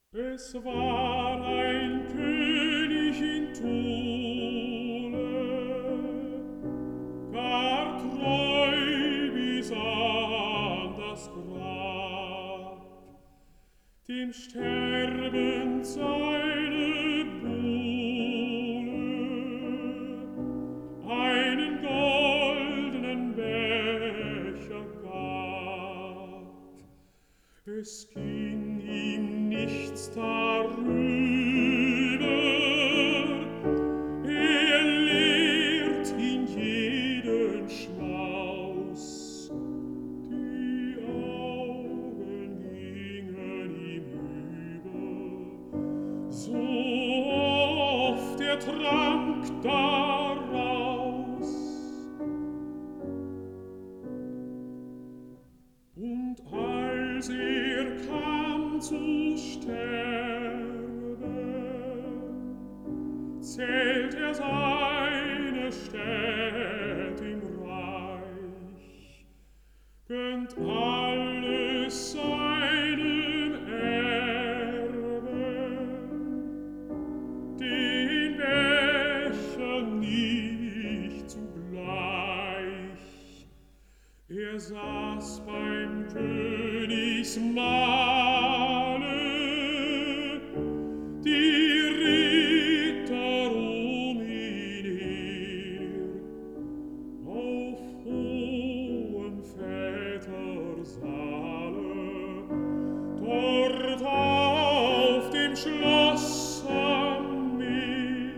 Es war ein König in Thule, gar treu bis an das Grab, dem Sterben seine Buhle einen goldenen Becher gab. Es ging ihm nichts darüber, lehrt ihn jeden Schmaus. Die Augen gingen ihm über, so oft trank daraus. Und als kam zu sterben, zählt seine Städt im Reich, gönnt alles seinem Erben, den Becher nicht zugleich. Saß beim Königsmahle, die Ritter ihn her, auf hohem Vätersaale, dort auf dem Schloss am Meer.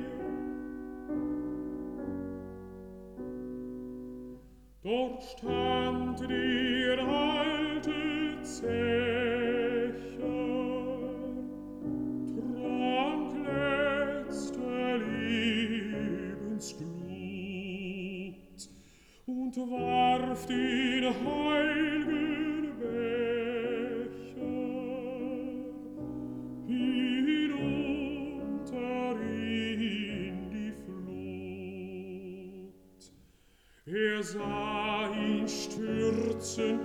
Dort stand der alte Zecher, trank letzte Lebensglut und warf den heiligen Becher hinunter in die Flut. Sah ihn stürzen,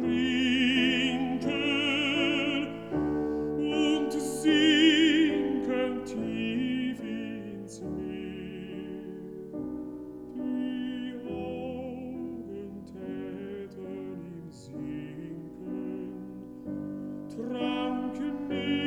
trinken und sinken tief ins Meer. Die Augen täten ihm sinken, tranken